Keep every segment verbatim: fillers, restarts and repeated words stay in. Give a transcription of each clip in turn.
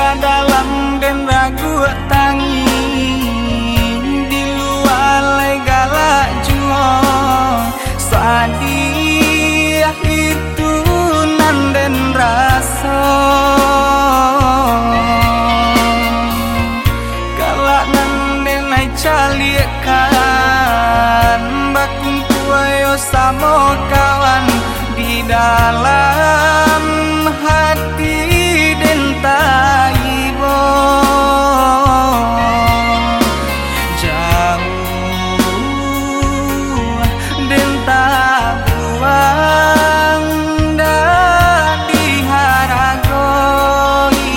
dalam dan ragu tangi di luar legala juo sadia itu nanden rasa galak nanden ai calikan bakung tuayo samo kawan di dalam hati dentai bo jauh denta buang dan diharagoi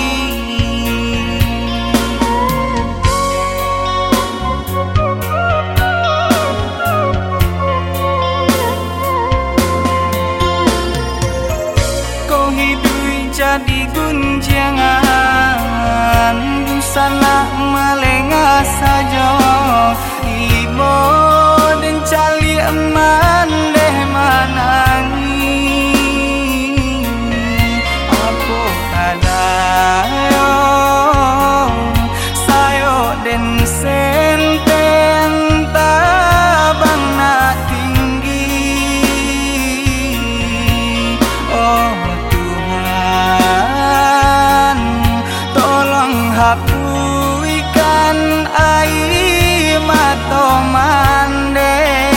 kau hidup jadi gunjangan busana melengah saja ibo dan cali eman deh manangi apa kadayo sayo den senten tabang na tinggi oh hapuikan air mata mande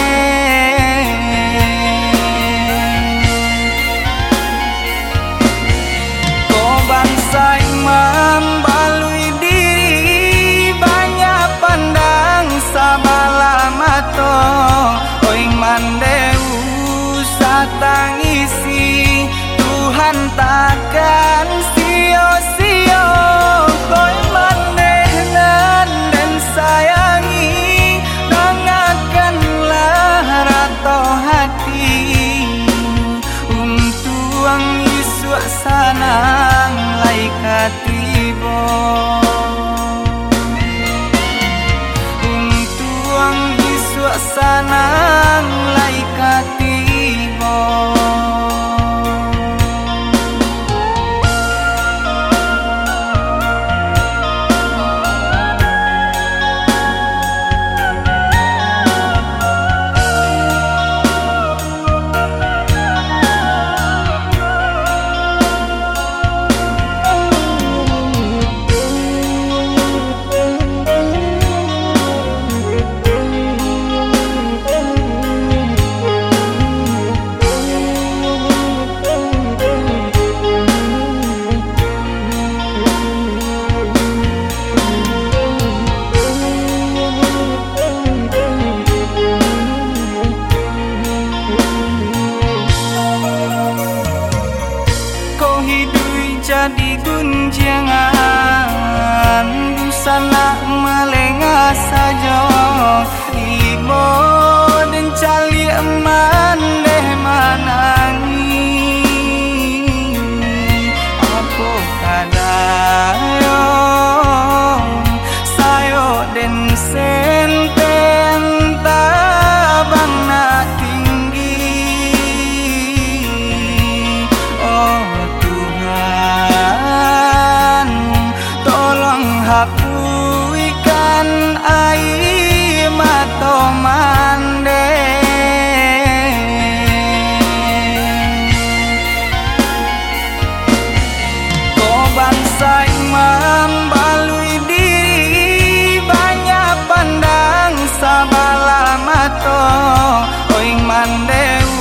kau bangsa imam balui diri banyak pandang sabala mato oi mandeu satangisi Tuhan takkan sio-sio koi manehnan dan sayangi dengarkanlah rato hati untuang isuk sanang laikatibo untuang isuk sanang laikatibo jadi gunjangan busana melengah saja ibo dan cali eman deh manangi apa kadayo sayo den senten tabang na tinggi oh hapuikan air mata mande kau bangsa imam balui diri banyak pandang sabala mato oi mandeu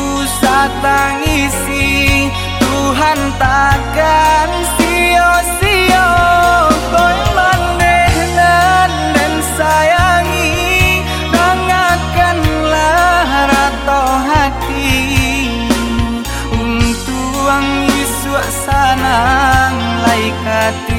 satangisi Tuhan takkan sio-sio koi manehnan dan sayangi dengarkanlah rato hati untuang isuk sanang laikati